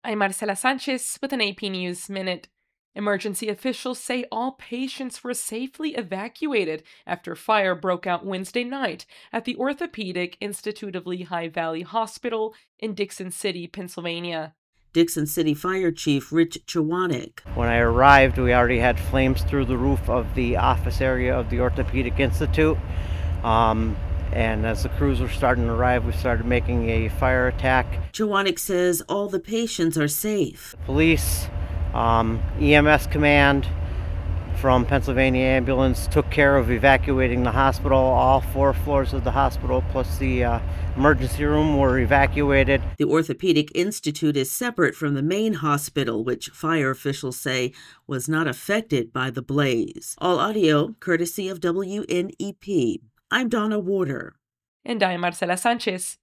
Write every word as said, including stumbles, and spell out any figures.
I'm Marcela Sanchez with an A P News Minute. Emergency officials say all patients were safely evacuated after fire broke out Wednesday night at the Orthopedic Institute of Lehigh Valley Hospital in Dickson City, Pennsylvania. Dickson City Fire Chief Rich Chwanek. When I arrived, we already had flames through the roof of the office area of the Orthopedic Institute. Um, and as the crews were starting to arrive, we started making a fire attack. Chwanek says all the patients are safe. Police, um, E M S command from Pennsylvania Ambulance took care of evacuating the hospital. All four floors of the hospital plus the uh, emergency room were evacuated. The Orthopedic Institute is separate from the main hospital, which fire officials say was not affected by the blaze. All audio courtesy of W N E P. I'm Donna Warder. And I'm Marcela Sanchez.